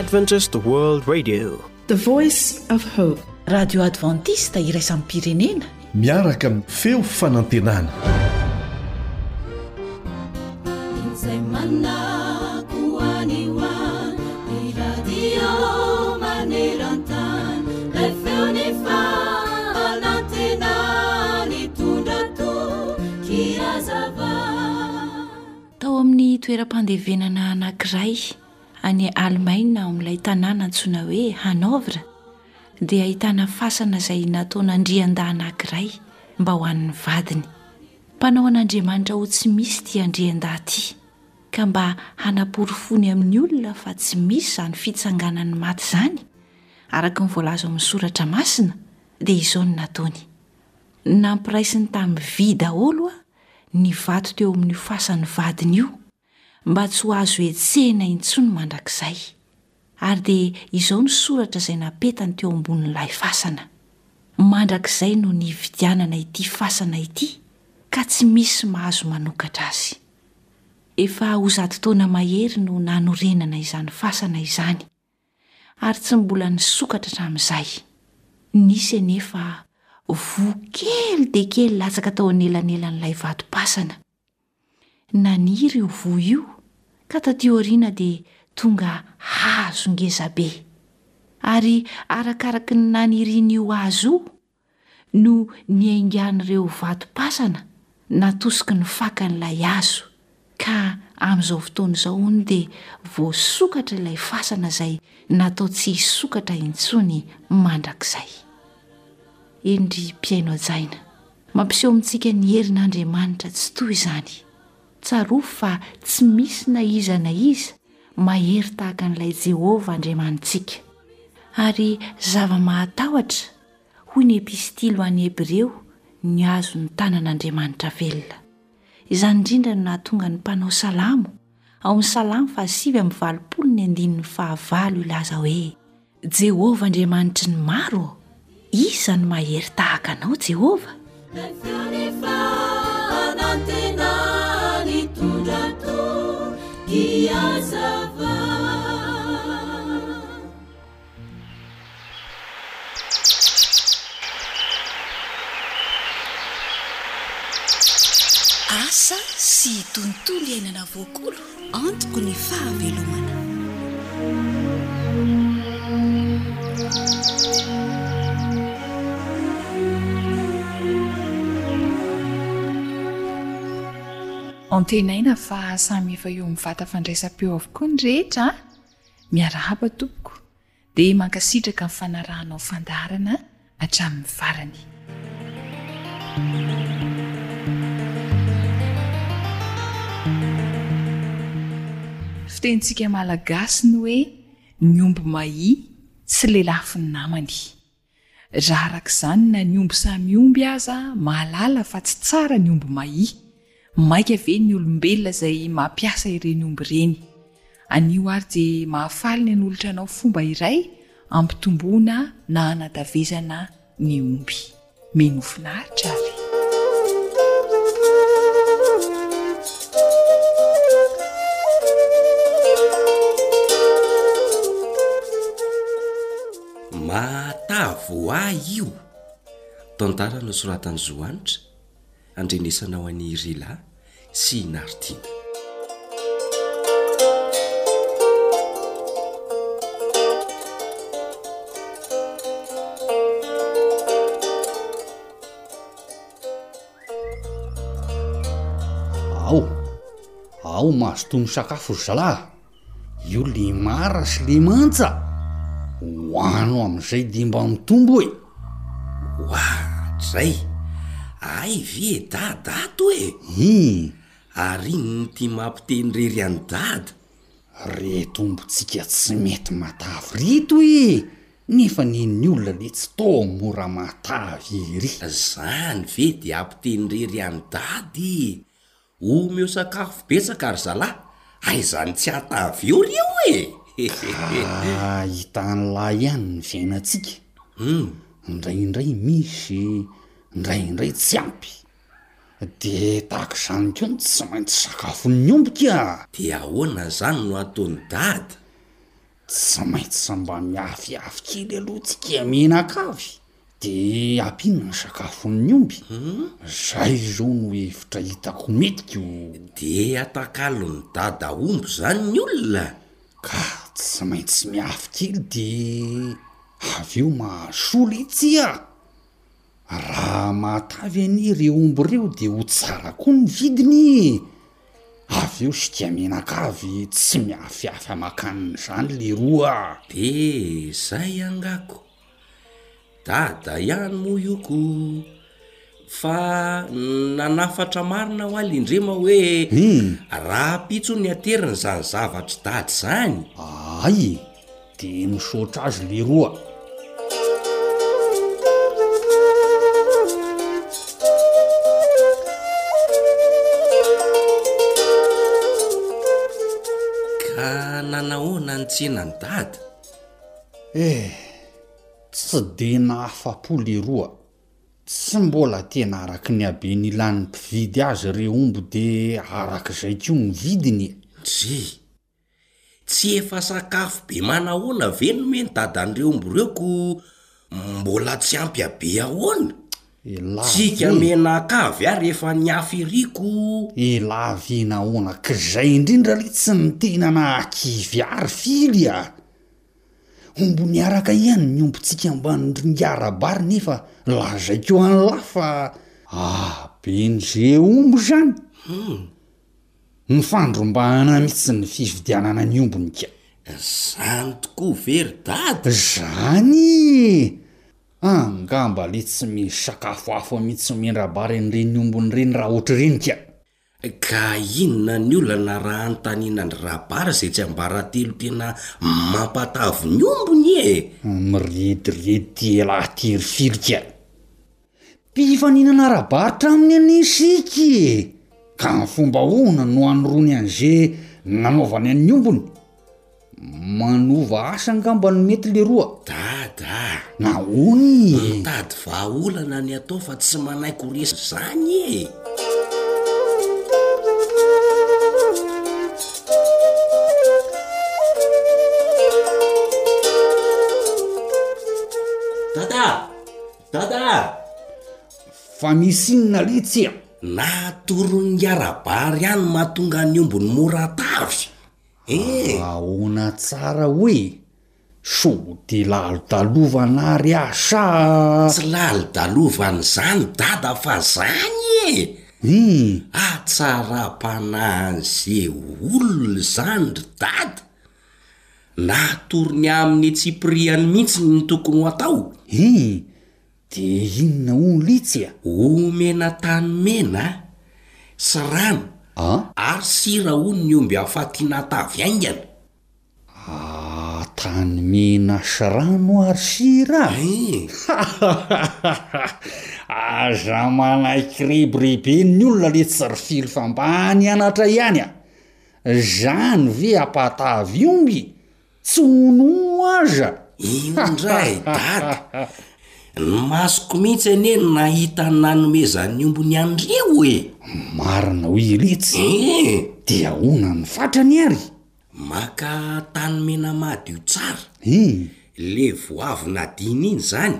Adventist World Radio, the voice of hope. Radio Adventista iraisam pirenena miaraka amin'ny feo fanantenana. Tao amin'ny toeram-pandevenana anankiray any Alemaina amin'ilay tanàna antsoina hoe Hanovra dia ahitana fasana izay nataon'andrianda anankiray mba ho an'ny vadiny. Mpanao an'Andriamanitra ho tsy misy ity andrianda ity ka mba hanaporofony amin'ny olona fa tsy misy izany fitsanganany maty izany araka ny voalaza amin'ny soratra masina dia izao no nataony. Nampiraisiny tamin'ny vy daholo ny vato teo amin'ny fasan'ny vadiny io mba tsy ho azo etsena intsony mandrakizay. Ary dia izao ny soratra izay napetany teo ambonin'ilay fasana. Mandrakizay no nividianana ity fasana ity ka tsy misy mahazo manokatra azy. Efa ho 100 taona mahery no nanorenana izany fasana izany ary tsy mbola nisokatra hatramin'izay. Nisy anefa voa kely dia kely latsaka tao anelanelan'ilay vato-pasana. Naniry io voa io ka taty aoriana dia tonga hazo ngezabe. Ary arakaraka ny nanirian'io hazo io no niaingan'ireo vato-pasana natosiky ny fakan'ilay hazo ka amin'izao fotoana izao hono dia voasokatra ilay fasana izay natao tsy hisokatra intsony mandrakizay. Endry mpiaino ajaina, mampiseho amintsika ny herin'Andriamanitra tsy toy izany. Tsaroa fa tsy misy na iza mahery tahaka an'ilay Jehovah Andriamanitsika. Ary zava-mahatahotra hoy ny epistily ho an'ny Hebreo ny azo ny tanan'Andriamanitra velona. Izany indrindra no nahatonga ny mpanao salamo ao amin'ny salamo 8:9 ilaza hoe: Jehovah Andriamanitry ny maro, iza ny mahery tahaka anao Jehovah? Asa sy tontolo iainana voakolo antoko ny fahavelomana. Antenaina fa samy efa eo amin'ny vata fandraisam-peo avokoa ny rehetra. Miarahaba tompoko dia mankasitraka ny fanarahanao fandarana hatramin'ny farany. Fitentsika malagasy ny hoe ny omby mahi tsy lelafy ny namany. Raha arak'izany na ny omby samy omby aza mahalala fa tsy tsara ny omby mahi. Maika ve ny olombelona izay mampiasa ireny omby ireny. Anio ary dia mahafaly ny anolotra anao fomba iray ampitomboana na hanadavezana ny omby. Menofinaritra ary. Matavo io tantara no soratany Zoanitra andrenesanao an'i Rila sy Nartina. Ao mahazo tono sakafo ry zalahy. Io le mara sy le mantsa hoano amin'izay dia mba mitombo e. Zay ay ve dadato e. Ary ny ty mampiteny rery any dada. Retombotsika tsy mety matavy rito e. Nefa ny olona le tsy tao mora matavy ery. Zany ve dia ampiteny rery any dady. Omeo sakafo betsaka ary zalahy. Aizany tsy atavy eo reo e. Hitan'lahy ihany ny fiainantsika. Indraindray misy, indraindray tsy ampy. De tahaka izany koa tsy maintsy sakafon'ny omby ka. Dia ahoana zany no ataony dada? tsy maintsy mba miafiafy kely aloha tsika menakavy de ampinona ny sakafon'ny omby zay zao no hevitra hitako metiko. de atakalo ny dada omby zany ny olona ka tsy maintsy miafy kely de avy eo mahasola itsya. Raha mahatavy any reo omby reo de ho tsara koa ny vidiny. Avy eo sika menakavy tsy miafiafy amakaniny zany le roa. de zay angako dada ihany moa ioko fa nanafatra marina ho alindrema hoe raha pitso ny ateriny zany zavatra dady zany. Ay de misaotra azy le roa. ka nanahoana ny tsenany dada? Tsy de nahafa-po le roa. Tsy mbola tena araky ny habe ny ilan'ny mpividy azy reo omby de arak'izay ko ny vidiny. Tsy efa sakafo be manahoana ve no meny dadan'ireo omby reo ko mbola tsy ampy habe ahoana? Tsika menakavy ary efa niafiriko. Elavy nahoana k'izay indrindra le tsy ny tena nakivy ary fily a. Ombo niaraka ihany ny ombontsika mba nringara-bary nefa lazaiko any lafa ben'ze ombo zany ny fandrombahana mihitsy ny fividianana ny ombonika. Zany tokoa very dady? Zany angamba le tsy misy sakafo hafa mihitsy mendrabary an'ireny ombony reny raha ohatra renika. Ka inona ny olana raha antanina ny rabary zay tsy ambaratelo tena mampatavy ny ombony e? Mirediredy ela terifilika. Mpifaninana rabaritra aminy anisiky ka ny fomba hoana no anyrony an'ze nanaovany an'ny ombony. Manova asa angamba ny mety le roa. Dada nahoany mitady vahaolana ny atao fa tsy manaiko resy zany e. Dada fa misy inona letsya? Natoron'ny arabary ihany mahatonga ny ombony mora tavy. Ahoana tsara hoe so de lalitalovana ary asa? Tsy lalitalovany zany dada fa zany atsara-panahan'ze olona zany ry dada. Natorony amin'ny tsipriany mihitsy ny tokony ho atao. De inona hono litsya? Omena tany mena sy rano ary sira hono ny omby afatiana tavy aingana. Tany mena sy rano ary sira? Aza manaiky rebirebe ny olona le tsy ry fily fambany anatra ihany a. Zany ve apatavy omby tsy hono aza? Indray dada ny masoko mihitsy ane nahita nanomezan'ny ombony andreo e. Marina hoe letsy de ahoana ny fatrany ary? Maka tany mena madio tsara le voavy nadiny iny zany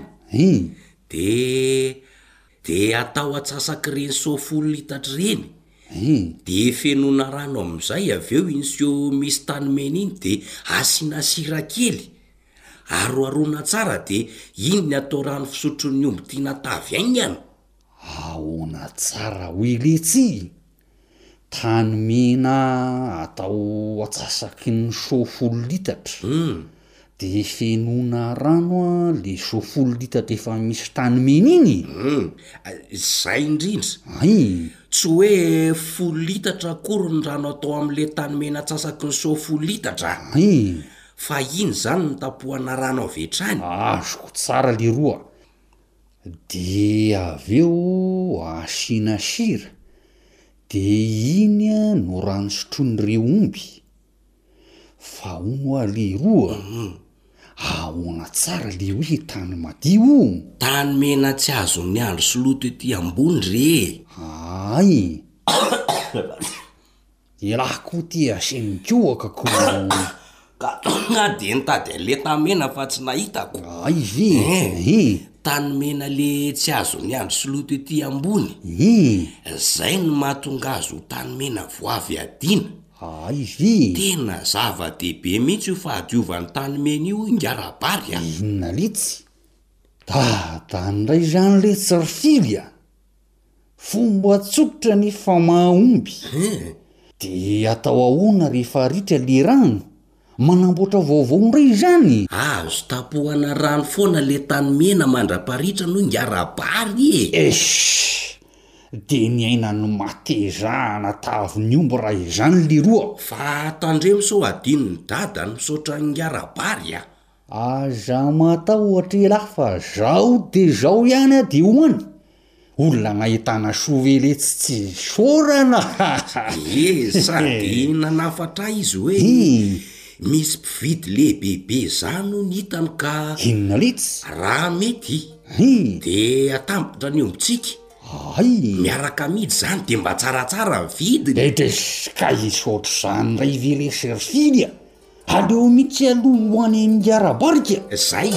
de atao atsasaky reny 100 litatra reny de fenona rano am'izay avy eo insio misy tany mena iny de asina sira kely aroarona tsara de iny ny atao rano fisotron'ny omby tiana tavy aingana. Ahoana tsara hoe letsy? Tany mena atao atsasaky ny 100 litatra de fenona rano le 100 litatra efa misy tany mena iny. Zay indrindra tsy hoe 10 litatra akory ny rano atao am'le tany mena atsasaky ny 100 litatra fa iny zany ny tapohana rano avetrany. Azoko tsara le roa. De aveo asina sira de iny no rano sotroan'ireo omby. Fa hono a le roa ahoana tsara le hoe tany madio? Tany mena tsy azon'ny andro sy loto ety ambony re. Elako ty asenikoaka ko ka tonga de nitady an'le tanymena fa tsy nahitako. Ay ve tanymena le tsy azo ny andro soloto ety ambony. Zay no mahatonga azo tanymena voavy adina. Ay ve tena zava-dehibe mihitsy io fahadiovan'ny tanymena io ingarabary a. Inona letsy tandray zany le tsarifily a fomba tsotra ny famahomby de atao ahoana rehefa ritra le rano manamboatra vaovao ndray zany. Azo tapohana rano foana le tanymena mandra-paritra no ingarabary de ny aina no matezahana tavy omby raha izany le roa. Fa tandremo so adino ny dada no misaotra ingarabary a. Aza matao ohatra lafa zao de zao ihany a de hoany olona nahitana sovele tsy sorana. Sady nanafatra izy hoe misy mpividy lehibebe zany no nitany ka inona letsy raha mety de atampotra ny ombitsika. Miaraka midy zany de mba tsaratsara vidiny. Ka isotro zany ray vele serfily a aleo mihitsy aloha hoany ingarabarika. Zay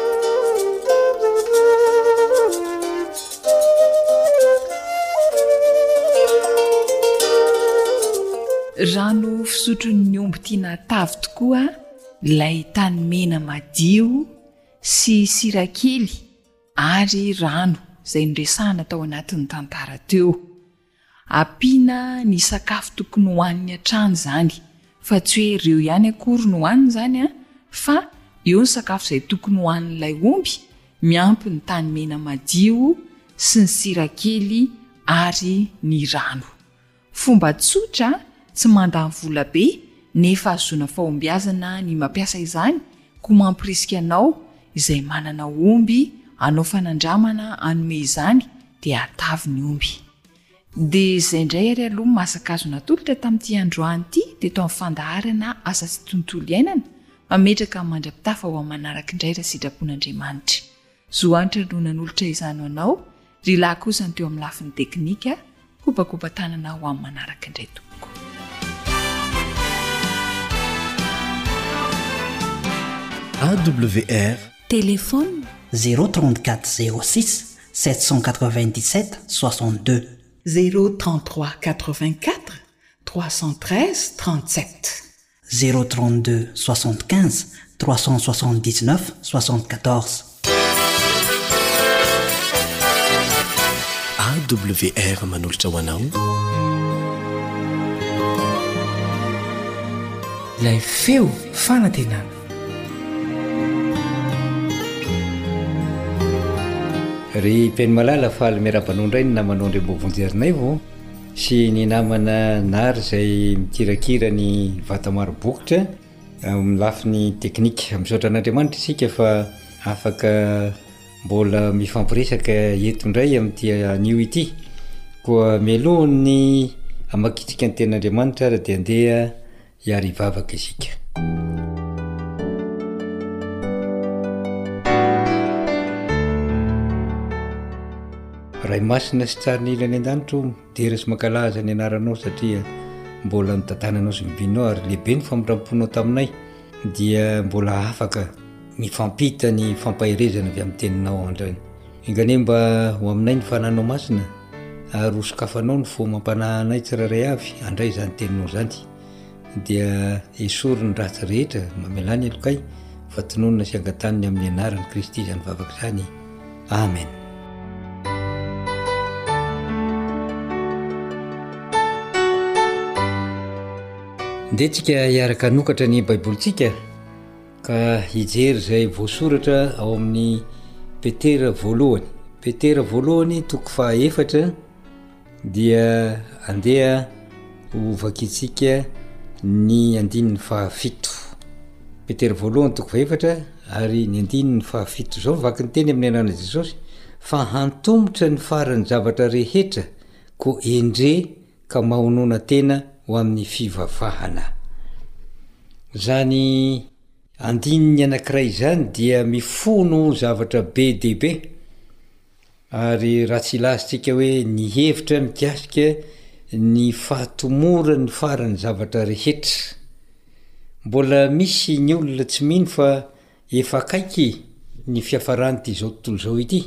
rano fisotrony omby tiana tavy tokoa lay tanymena madio sy sirakely ary rano zay nresahana tao anatin'ny tantara teo. Ampiana ny sakafo tokony hoaniny hatrany zany fa tsy hoe ireo ihany akory no hoaniny zany a fa eo ny sakafo zay tokony hoanin'ilay omby miampy ny tanymena madio sy ny sirakely ary ny rano. Fomba tsotra tsy mandany vola be nefa azoana fahombiazana ny mampiasa izany ko mampirisika anao izay manana omby anao fanandramana anome izany de atavy ny omby. De zay ndray ary aloha masakazo natolotra tamin'ity androany ity de tao amin'ny fandaharana asa sy tontolo iainana mametraka mandrapitafa ho amin'ny manaraka indray raha sitrapon'Andriamanitra. Zohanitra no nanolotra izany ho anao ry lahy kosa ny teo amin'ny lafin'ny teknika kopakopa tanana ho amin'ny manaraka indray tompoko. AWR téléphone 034 06 797 62 033 84 313 37 032 75 379 74. AWR manolotra ho anao lay feo fanantenana. Ry mpeny malala fa aly miarabanondray ny namanao ndre mbovonjerinay vo sy ny namana nary zay mikirakira ny vatamaro bokotra amin'ny lafiny teknika. Misaotra an'Andriamanitra isika fa afaka mbola mifampiresaka eto indray amin'ity anio ity koa melohany amakitsika ny ten'Andriamanitra ary dia andeha hiary hivavaka isika. Ray masina sy tsara ny ilany an-danitro dera sy mankalaza ny anaranao satria mbola nitantananao sy mibinao ary lehibe ny famitramponao taminay dia mbola afaka mifampita ny fampahirezana avy amin'ny teninao andrany. Ingane mba ho aminay ny fananao masina ary hosokafanao ny fo mampanahanay tsiraray avy andray izany teninao zany dia esory ny ratsy rehetra mamelany alokay fa tononona sy angataniny amin'ny anarany Kristy izany vavaka izany. Amen. Ndetsika hiaraka nokatra ny baibolitsika ka hijery zay voasoratra ao amin'ny Petera voalohany. Petera voalohany toko fahaefatra dia andeha hovakitsika ny andininy fahafito. Petera voalohany toko fahaefatra ary ny andininy fahafito zao vaky ny teny amin'ny anarana Jesosy fa hantombotra ny farany zavatra rehetra ko endre ka mahonona tena ho amin'ny fivavahana. Zany andininy anankiray zany dia mifono zavatra be dehibe ary raha tsy ilazitsika hoe ny hevitra mikasika ny fahatomorany farany zavatra rehetra mbola misy ny olona tsy mino fa efa kaiky ny fiafarany ty zao tontolo zao ity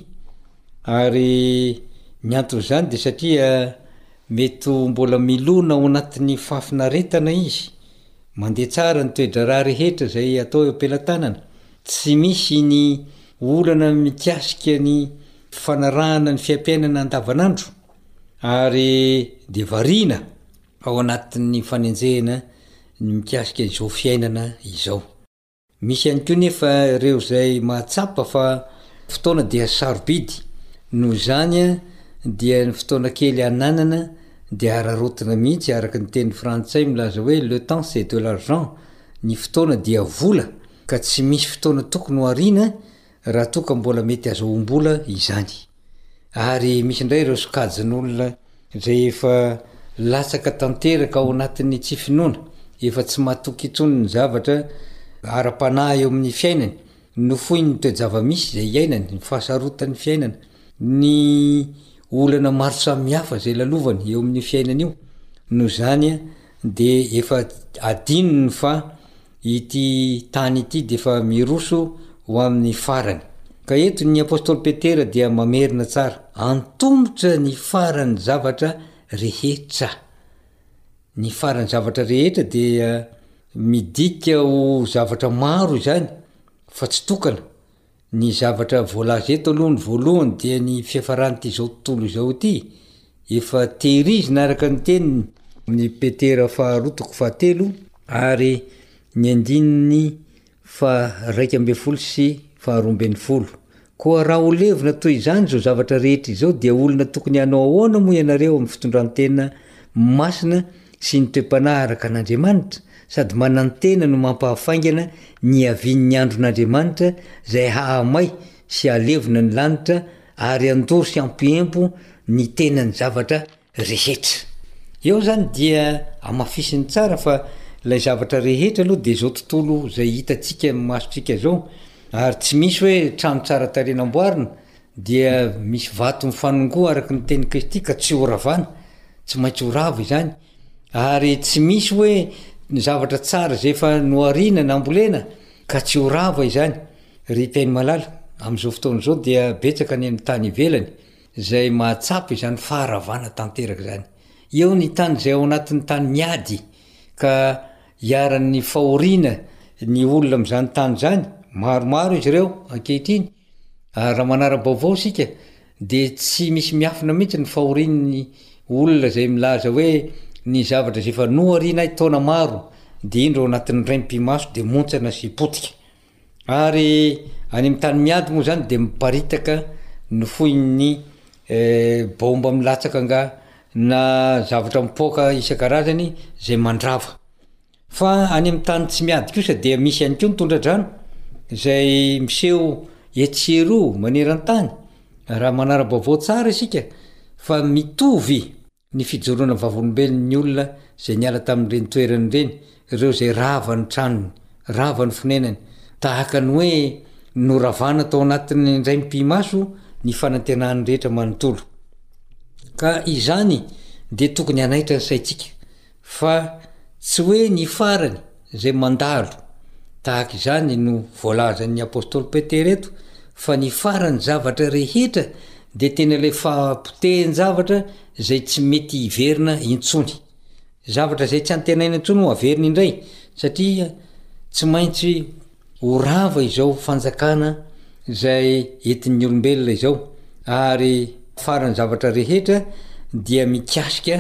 ary ny anton'izany de satria mety mbola milona ao anatin'ny fafinaretana izy mandeha tsara ny toedraraha rehetra zay atao eo ampelantanana tsy misy ny olana mikasika ny fanarahana ny fiampiainana andavanandro ary de varina ao anatin'ny fanenjehana ny mikasika izao fiainana izao misy ihany koa nefa reo zay mahatsapa fa fotoana dia sarobidy no zany dia ny fotoana kely ananana de ararotina mihitsy araka ny teny frantsay milaza hoe le temps c'est de l'argent ny fotoana dia vola ka tsy misy fotoana tokony ho arina raha toka mbola mety azahoam-bola izany ary misy indray reo sokajin'olona zay efa latsaka tanteraka ao anatin'ny tsy finoana efa tsy mahatoky itsony ny zavatra ara-panahy eo amin'ny fiainany nofoy ny toejava-misy zay iainany ny fahasarotan'ny fiainana ny olana maro samihafa zay lalovany eo amin'ny fiainana io no zany de efa adinony fa ity tany ity de fa miroso ho amin'ny farany ka eto ny apôstôly petera dia mamerina tsara antomotra ny farany zavatra rehetra ny farany zavatra rehetra dia midika ho zavatra maro zany fa tsy tokana ny zavatra voalaza eto aloha ny voalohany dia ny fiafaran'ity zao tontolo zao ity efa tehirizina araka ny teniny ny petera faharotoko fahatelo ary ny andininy fa 1 sy 20 koa raha olevina toy izany zao zavatra rehetra izao dia olona tokony hanao ahoana moa ianareo amin'ny fitondrantena masina sy ny toe-panahy araka an'Andriamanitra sady manantena no mampahafaingana ny avin'ny andron'Andriamanitra zay hahamay sy alevina ny lanitra ary andoro sy ampiempo ny tenany zavatra rehetra eo zany dia amafisiny tsara fa lay zavatra rehetra aloha de zao tontolo zay hitatsika masotsika zao ary tsy misy hoe trano tsara tarenamboarina dia misy vato mifanongoa araky ny teny Kristy ka tsy horavana tsy maintsy horava izany ary tsy misy hoe ny zavatra tsara zay fa noarina nambolena ka tsy horava izany ry mpiainy malala am'izao fotoana zao dia betsaka ny amin'ny tany ivelany zay mahatsapa izany faharavana tanteraka zany eo ny tany zay ao anatin'ny tany miady ka hiaran'ny fahoriana ny olona am'izany tany zany maromaro izy ireo ankehitriny raha manara-baovao sika de tsy misy miafina mihitsy ny fahorian'ny olona zay milaza hoe ny zavatra zay fa noariana ay taona maro de indro ao anatin'ny raim-pimaso de montsana sy potika ary any amin'ny tany miady moa zany de miparitaka nofoin'ny baomba milatsaka nga na zavatra mipoaka isan-karazany zay mandrava fa any amin'ny tany tsy miady kosa de misy ihany koa mitondra-drano zay miseho etsero maneran-tany raha manara-baovao tsara isika fa mitovy ny fijoroana vavolombelon'ny olona zay niala tamin'ireny toerany reny ireo zay ravany tranony ravany fonenany tahaka ny hoe noravana tao anatin'ny raim-pimaso ny fanantenany rehetra manontolo ka izany de tokony hanaitra ny saitsika fa tsy hoe ny farany zay mandalo tahaka izany no voalazan'ny apôstôly Petera eto fa ny farany zavatra rehetra de tena le fampotehany-javatra zay tsy mety hiverina intsony zavatra zay tsy antenaina intsony ho averina indray satria tsy maintsy horava izao fanjakana zay entin'ny olombelona izao ary farany zavatra rehetra dia mikasika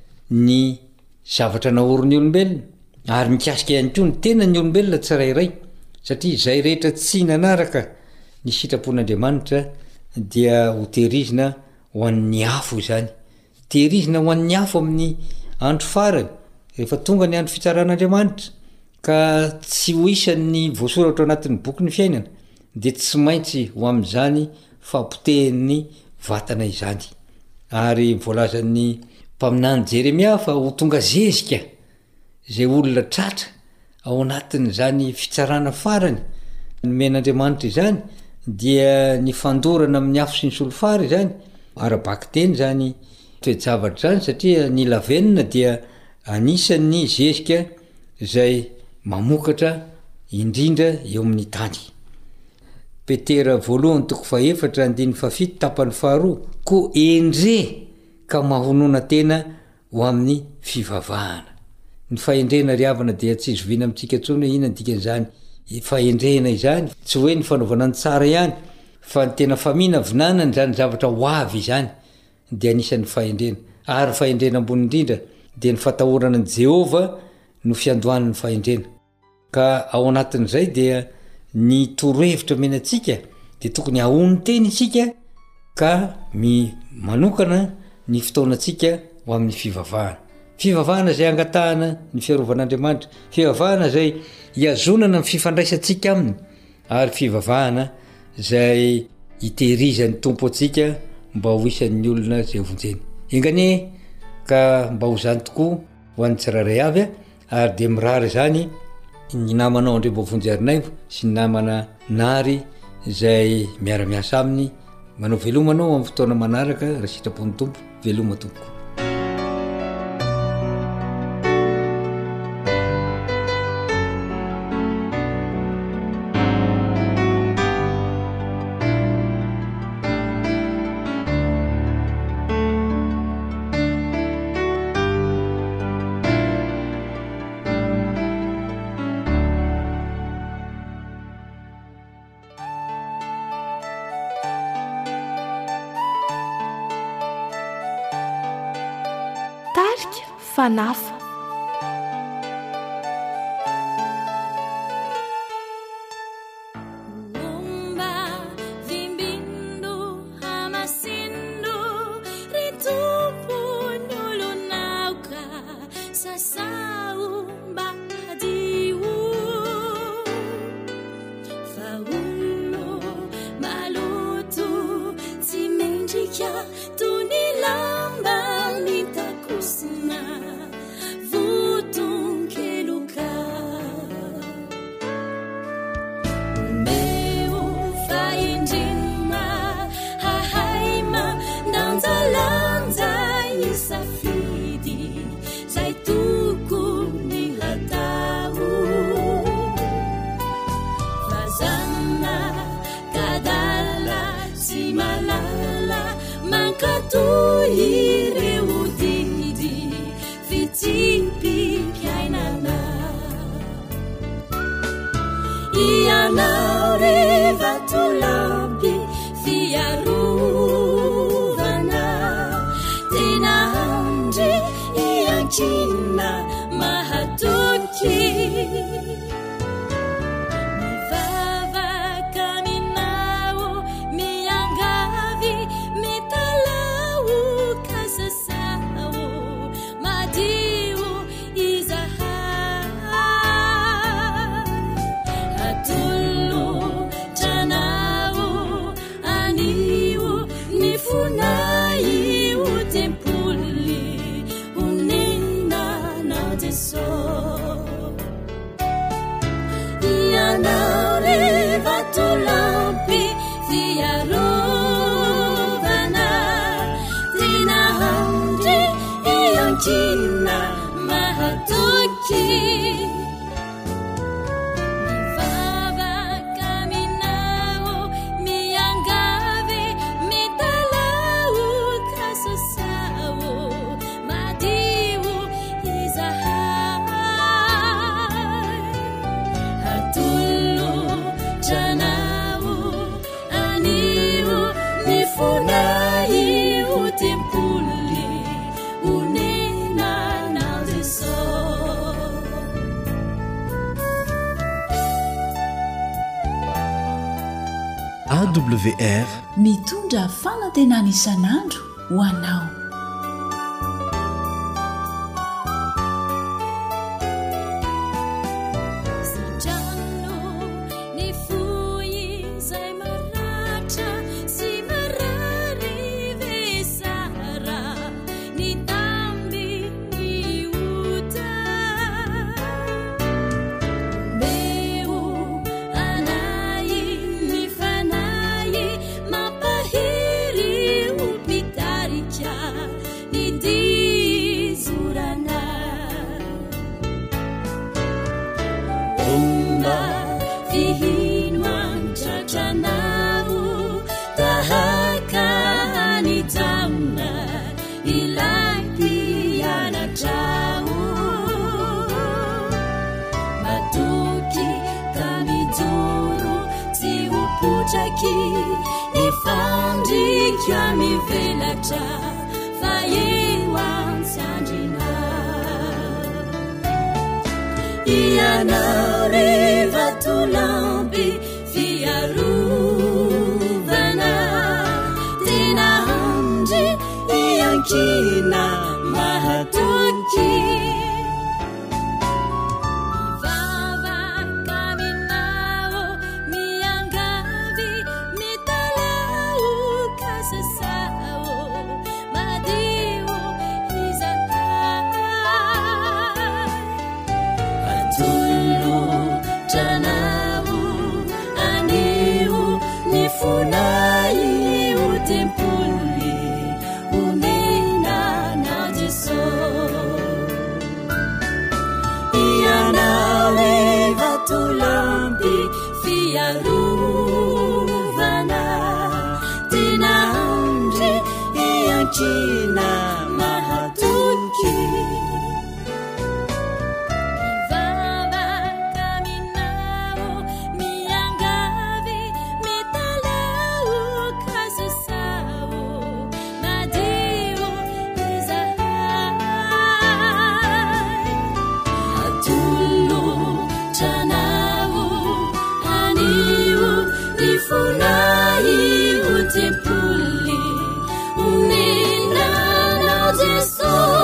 ny zavatra naoron'ny olombelona ary mikasika ihany koa ny tena ny olombelona tsirairay satria zay rehetra tsy nanaraka ny sitrapon'Andriamanitra dia ho tehirizina ho an'ny afo izany tehirizina ho an'ny afo amin'ny andro farany rehefa tonga ny andro fitsaran'Andriamanitra ka tsy ho isan'ny voasoratra anatin'ny boky ny fiainana de tsy maintsy ho am'izany fampotehin'ny vatana izany ary voalazan'ny mpaminany Jeremia fa ho tonga zezika zay olona tratra ao anatin'izany fitsarana farany nomen'Andriamanitra izany dia ny fandorana amin'ny afo sy ny solofary zany arabaky teny zany toejavatra zany satria ny lavenina dia anisan'ny zezika zay mamokatra indrindra eo amin'ny tany. Petera voalohany toko faefatra andiny fafito tapany faharoa ko endre ka mahonona tena ho amin'ny fivavahana. Ny fahendrena riavana dia tsy zoviana amintsika tsony hoe inona dikan'izany fahendrena izany, tsy hoe ny fanaovana ny tsara ihany fa ny tena famina vinanany zany zavatra ho avy izany dia anisan'ny fahendrena. Ary fahendrena ambony indrindra dia ny fatahorana ny Jehova no fiandohan'ny fahendrena. Ka ao anatin'izay dia ny torohevitra menantsika dia tokony ahony teny isika ka manokana ny fotoanantsika ho amin'ny fivavahana. Fivavahana zay angatahana ny fiarovan'Andriamanitra, fivavahana zay iazonana ny fifandraisantsika aminy, ary fivavahana zay itehirizan'ny tompo atsika mba ho isan'ny olona zay vonjeny. Engane ka mba ho zany tokoa ho an'ny tsiraray avy ary dia mirary zany ny namanao Andriambavonjy sy ny namana Nary zay miara-miasa aminy. Manao velomanao amin'ny fotoana manaraka raha sitrapon'ny tompo, veloma tompoko. Fanafa AWR mitondra fanantenana isan'andro ho anao. amina ilay mpianatrao matoky ka mijoro tsy hopotraky ifandrika mivelatra fa eo antsandrina ianao rehefa tolampy fiarovana tena andry iankina mahatoky mivavaka aminao miangavy mitalao kasasao madio izahay atolo tranao anio ny fonay o tempoli omenana Jesosy ianao rehefa tolampy fiarovana tena andry iankina mahatoky mivavaka aminao miangavy mitalao kasasao madio izahay atolo tranao anio ny fonay o tempoli omenana Jesosy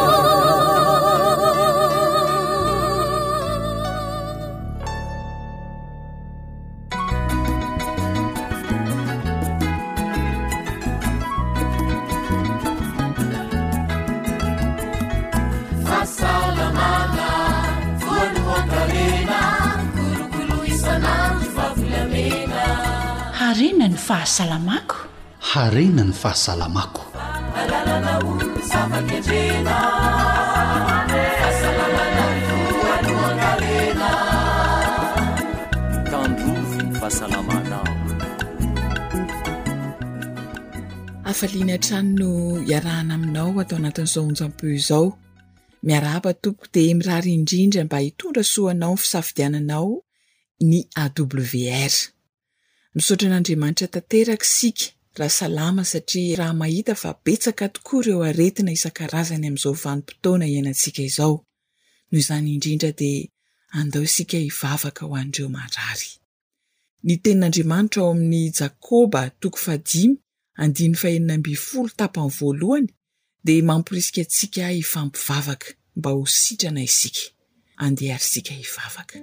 fahasalamana voalohan-karena kolokolo isanandro favolamena harena ny fahasalamako harena ny fahasalamako alalana olo zava-kendrena fahasalamana voalohan-karena tandrovy ny fahasalamanao afaliana trano no iarahana aminao atao anatin'izao onjam-peo izao miarahaba tompoko dia mirary indrindra mba hitondra soanao ny fisafidiananao ny AWR misaotra an'Andriamanitra tanteraka sika raha salama satria raha mahita fa betsaka tokoa ireo aretina isan-karazany amin'izao vanim-potoana iainantsika izao noho izany indrindra dia andao isika hivavaka ho an'ireo marary ny tenin'Andriamanitra ao amin'ny Jakoba 5:5-12 tapany voalohany dia mamporisika antsika hifampivavaka mba ho sitrana isika andeha ary isika hivavaka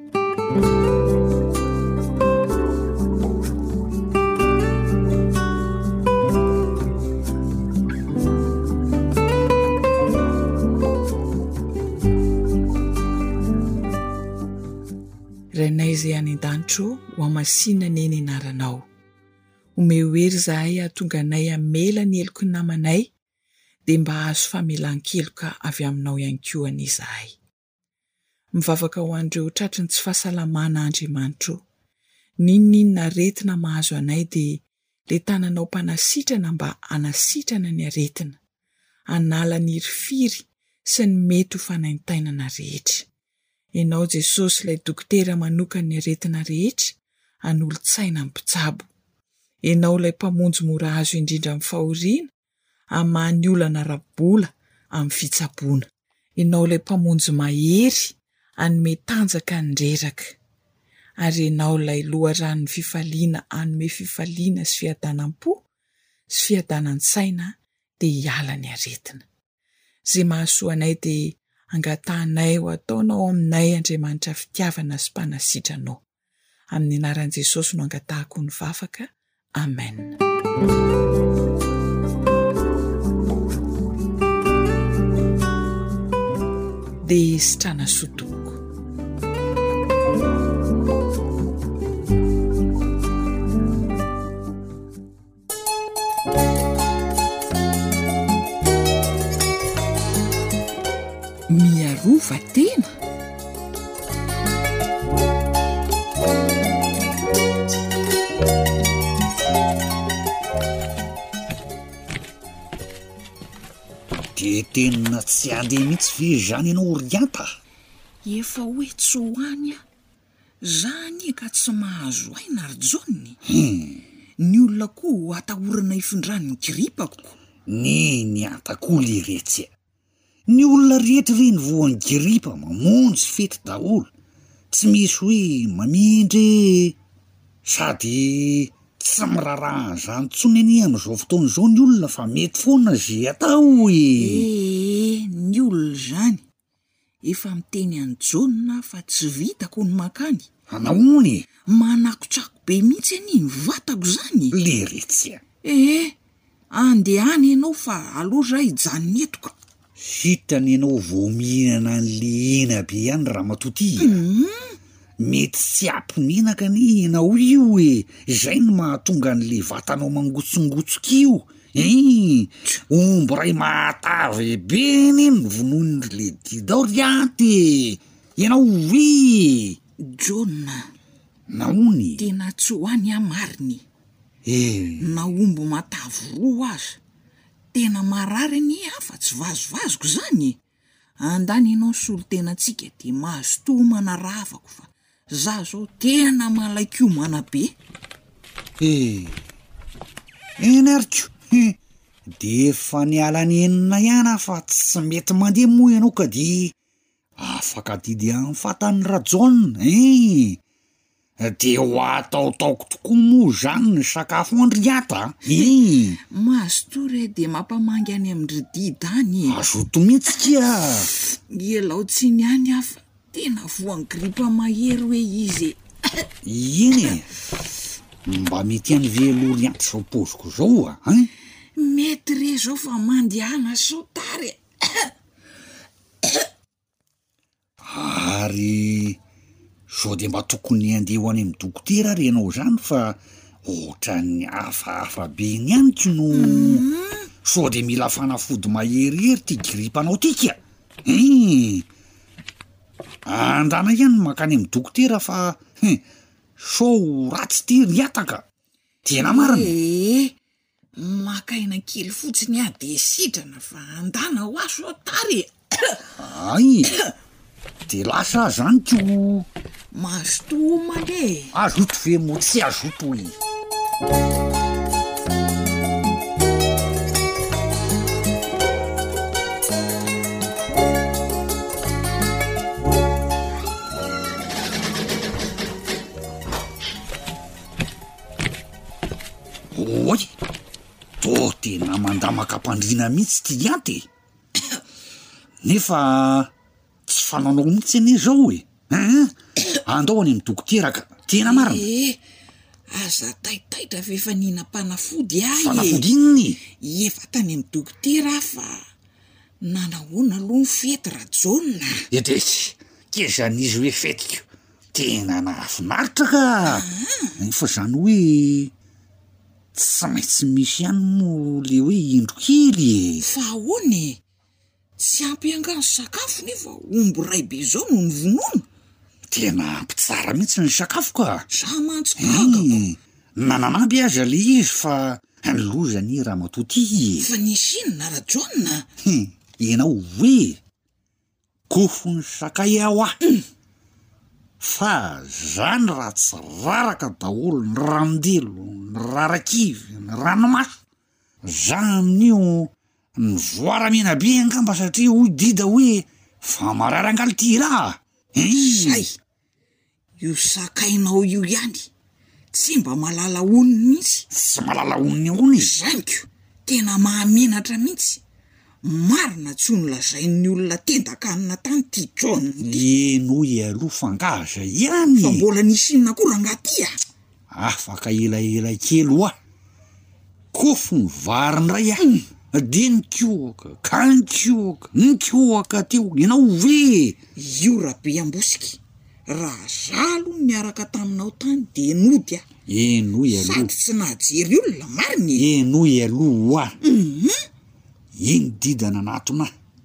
rainay izay any an-danitro ho amasinina neny anaranao omehoery zahay ahatonga anay amela ny eloko ny namanay dia mba azo famelan-keloka avy aminao ihany koa anizahay mivavaka ho an'ireo tratry ny tsy fahasalamana Andriamanitro ninona aretina mahazo anay dia le tananao mpanasitrana mba anasitrana ny aretina anala ny rifiry sy ny mety ho fanaintainana rehetra ianao Jesosy ilay dokotera manokana ny aretina rehetra anolo-tsaina ny mpitsabo ianao ilay mpamonjy mora azo indrindra amin'ny fahoriana amany olana rabola amin'ny fitsaboana ianao ilay mpamonjy mahery anome tanjaka ny reraka ary ianao ilay loharan'ny fifaliana anome fifaliana sy fiadanam-po sy fiadanan-tsaina dia hiala ny aretina izay mahasoa anay dia angatahnay ho ataonao aminay Andriamanitra fitiavana sy mpanasitranao amin'ny anaran'i Jesosy no angatahako ny vavaka amen dia sitrana sotoko miarova tena de tena tsy andeha mihitsy ve zany ianao riata efa hoe tsy hoany a zany ka tsy mahazo aina ry jony ny olona koa atahorana ifindrany gripako ny atakoa le retsy ny olona rehetra reny voan'ny gripa mamonjy fety daholo tsy misy hoe mamindry sady tsy miraraha zany tsony any am'izao fotoana izao ny olona fa mety foana zay atao ny olona zany efa miteny any jona fa tsy vitako ny makany anaony manakotrako be mihitsy any vatako zany le retsy andehany ianao fa aloha zay ijanony etoka sitany ianao vao mihinana an'le hena be ihany raha matoty mety tsy ampimenaka ny ianao io izay no mahatonga an'le vatanao mangotsongotsoka io omby ray mahatavy be neny vonoiny le didao riaty ianao jona naony tena tsy hoany amariny na omby matavy roa aza tena marary ny afa tsy vazovazoko zany andany ianao solo tena tsika de mahazo tomana ravako fa za zao tena malaiko mana be enariko de efa niala ny enina ihany fa tsy mety mandeha moa ianao ka de afaka didy amin'ny fatan'ny rajona de ho ataotaoko tokoa moa zany ny sakafo andriata mahazo tory de mampamangy any am'ndrididany azoto mihitsika elao tsy ny any afa tena voan'ny gripa mahery hoe izy mba mety any velory anty zao poziko zao mety re zao fa mandehana sao tary ary sao de mba tokony andeha ho any amin'ny dokotera ary ianao zany fa ohatran'ny hafahafa be ny anyko no sao de mila fanafody maherihery ty gripanao tika andana ihany makany amin'ny dokotera fa sao ratsy ty riataka tena marina makaina kely fotsiny de sitrana fa andana ho aso tary de lasa zany ko mazoto mande azoto ve mo tsy azoto oy to tena mandamaka-pandrina mihitsy ty ianty nefa tsy fananao mihitsy ane zao andao any amin'ny dokoteraka tena marina aza taitaitra vefa nina-panafody fanafody inny efa tany amin'ny dokotera fa nanahoana aloha ny fety rajona edesy kezan'izy hoe fetiko tena nahafinaritra ka fa zany hoe tsy maintsy misy ihany mo le hoe indro kely fa ahoany tsy ampiangano sakafo nefa omby ray be zao no ny vonoana tena ampitsara mihitsy ny sakafo ka za mantsykagako nananampy aza le izy fa nylozany raha matoty fa nisinona rajona ianao hoe kofo ny sakay aho fa zany raha tsy raraka daholo ny ranondelo ny rarakivy ny ranomaso za amin'io ny voaramena be angamba satria hoy dida hoe fa marary angaly ty raha zay io sakainao io ihany tsy mba malala oniny mihitsy tsy malala oniny ony zaniko tena mahamenatra mihitsy marina tsy ho nolazain'ny olona tendakanina tany ty John enoy aloha fangaza ihany fa mbola nisinona koa rangaty afaka elaela kely kofo ny varindray de nikoaka ka nikoaka teo ianao ve io rabe ambosika raha zalo miaraka taminao tany de nody enoy aloha sady tsy nahajery olona mariny enoy aloha iny didana anatona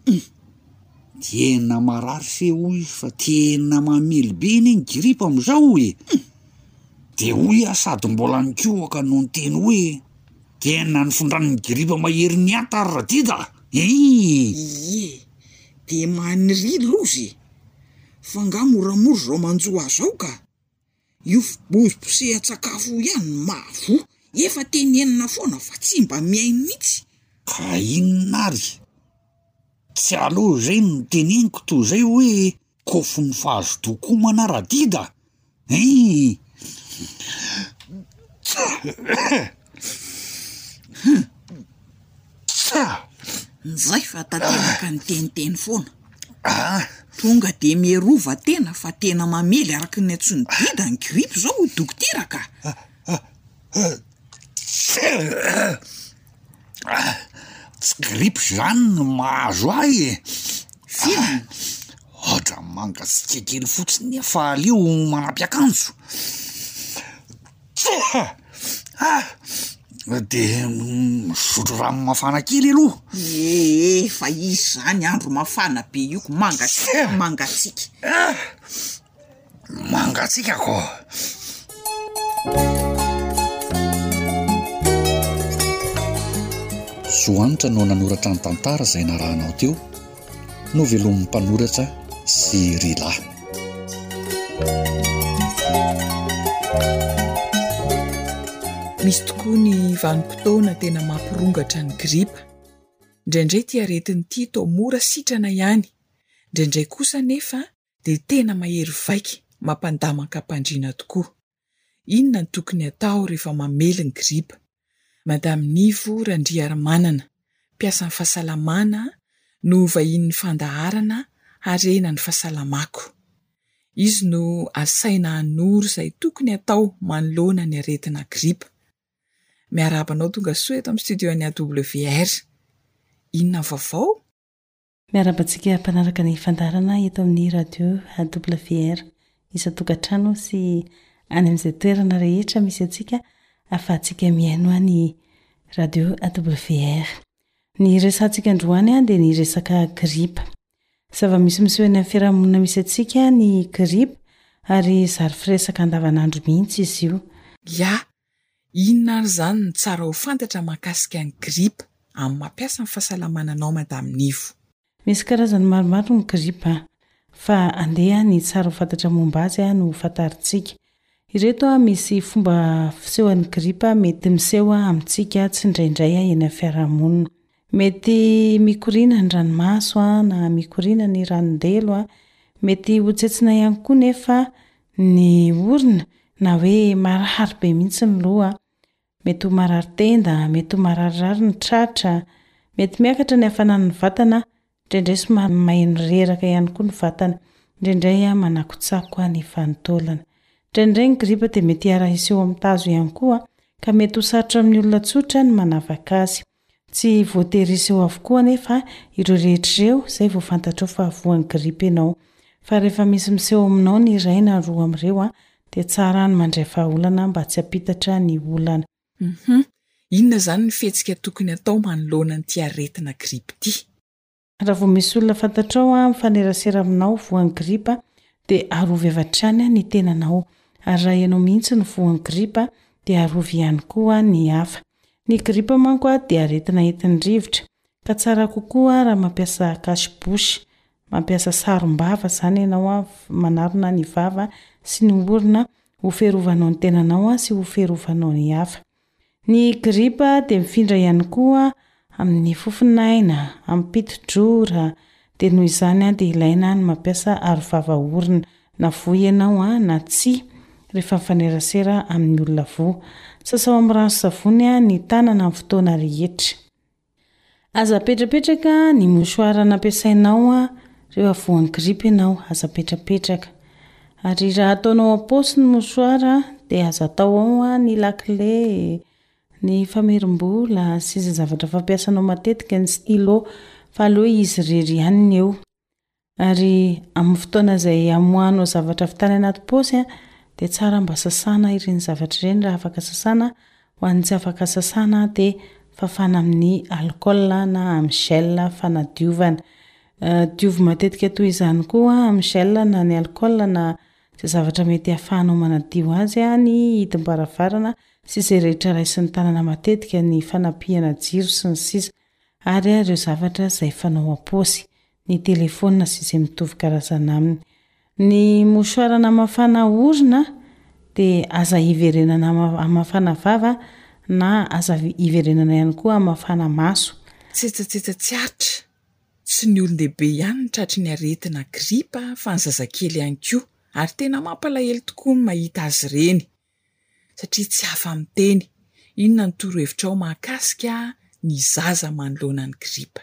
tena marary se hoy fa tena mamely be iny gripa am'izao de hoy sady mbola nikoaka no ny teny hoe tena ny fondrany gripa mahery ny ata radida ie de maniry lozy fa nga moramora zao manjoa zao ka io bozim-posehn-tsakafo ihany mavo efa tenenina foana fa tsy mba miainy mihitsy ka inonary tsy aloha zay no teneniko toy zay hoe kofony fahazodoko manaradida nizay fa tantenaka ny teniteny foana tonga de mierova tena fa tena mamely araky ny atsony dida ny gripe zao ho dokoteraka tsy gripe zany no mahazo ahy fiana ohatra mangatsika kely fotsiny efa aleo manampiakanjo de misotro rano mafana kely aloha fa izy zany andro mafana be io ko mangatsika ko Soanitra no nanoratra ny tantara izay narahanao teo no velomin'ny mpanoratra sy Rila. Misy tokoa ny vanim-potoana tena mampirongatra ny gripa. Indraindray tia aretin'ny ity toa mora sitrana ihany. Indraindray kosa nefa dia tena mahery vaika mampandama-kampandriana tokoa. Inona ny tokony atao rehefa mamely ny gripa? Madame Nivo Randriaramanana, mpiasa ny fahasalamana no vahin'ny fandaharana harena ny fahasalamako. Izy no asaina hanoro izay tokony atao manoloana ny aretina gripa. Miarabanao tonga soa eto amin'ny studio any AWR. Inona vaovao? Miarabantsika mpanaraka ny fandaharana eto amin'ny radio AWR. Isa-tokantrano sy any amin'izay toerana rehetra misy antsika afahantsika miaino any radio AWR. Ny resantsika androany dia ny resaka gripa. Zava-misy miseho any amin'ny fiarahamonina misy antsika ny gripa ary zary firesaka andavanandro mihitsy izy io. Ya, inona ary zany ny tsara ho fantatra mahakasika ny gripa amin'ny mampiasa ny fahasalamananao Madame Nivo? Misy karazany maromaro ny gripa fa andeha ny tsara ho fantatra momba azy no fantarintsika. Ireto misy fomba fisehoan'ny gripa mety miseho amintsika tsy indraindray eny amin'ny fiarahamonina. Mety mikorina ny ranomaso na mikorina ny ranondelo, mety hotsetsina ihany koa nefa ny orona na hoe marary be mihitsy ny loha, mety ho marary tenda, mety ho mararirary ny tratra, mety miakatra ny hafanan'ny vatana, indraindray somary maheno reraka ihany koa ny vatana, indraindray manakotsako ny vanitaolana. Indraindray ny gripa dia mety arahiseho amin'ny tazo ihany koa ka mety ho sarotra amin'ny olona tsotra ny manavaka azy. Tsy voatery hiseho avokoa nefa ireo rehetr'ireo izay vao fantatrao fa voan'ny gripa ianao. Fa rehefa misy miseho aminao ny iray na roa amin'ireo dia tsara ny mandray fahaolana mba tsy hampitatra ny olana. Inona zany ny fihetsika tokony atao manoloana n'ity aretina gripa ity? Raha vao misy olona fantatrao mifanerasera aminao voan'ny gripa dia arovy avy hatrany ny tenanao. Ary raha ianao mihitsy ny voan'ny gripa dia arovy ihany koa ny hafa. Ny gripa manko dia aretina entin'ny rivotra ka tsara kokoa raha mampiasa kasibosy, mampiasa sarom-bava zany ianao manarona ny vava sy ny orona ho fiarovanao ny tenanao sy ho fiarovanao ny hafa. Ny gripa dia mifindra ihany koa amin'ny fofinaina, amin'ny piti-drora, dia noho izany dia ilaina ny mampiasa arovava orona na voy ianao na tsia rehefa mifanerasera amin'ny olona voa. Sasao amin'ny rano savony ny tanana amin'ny fotoana rehetra. Aza petrapetraka ny mosoara nampiasainao rehefa voan'ny gripa ianao, aza petrapetraka. Ary raha ataonao am-paosy ny mosoara dia aza atao ao ny lakile, ny famerim-bola sy izay zavatra fampiasanao matetika ny stylo fa aleo izy irery ihany ny eo. Ary amin'ny fotoana izay amohanao zavatra vitany anaty paosy dia tsara mba sasana ireny zavatra ireny raha afaka sasana. Ho an'ny tsy afaka sasana dia fafana amin'ny alcool na amin'ny gel fanadiovana. Diovy matetika toy izany koa amin'ny gel na ny alcool na izay zavatra mety hahafahanao manadio azy ny hidim-baravarana sy izay rehetra raisy ny tanana matetika ny fanapihana jiro sy ny sisa. ary ireo zavatra izay fanao am-paosy ny telefona sy izay mitovy karazana aminy. Ny mosoarana mafana orona dia aza hiverenana amafana vava na aza hiverenana ihany koa amafana maso. Tsetsatsetsatsyaritra tsy ny olon-dehibe ihany ny tratry ny aretina gripa fa ny zazakely ihany koa, ary tena mampalahelo tokoa ny mahita azy ireny satria tsy hafa miteny. Inona ny torohevitra ao mahakasika ny zaza manoloana ny gripa?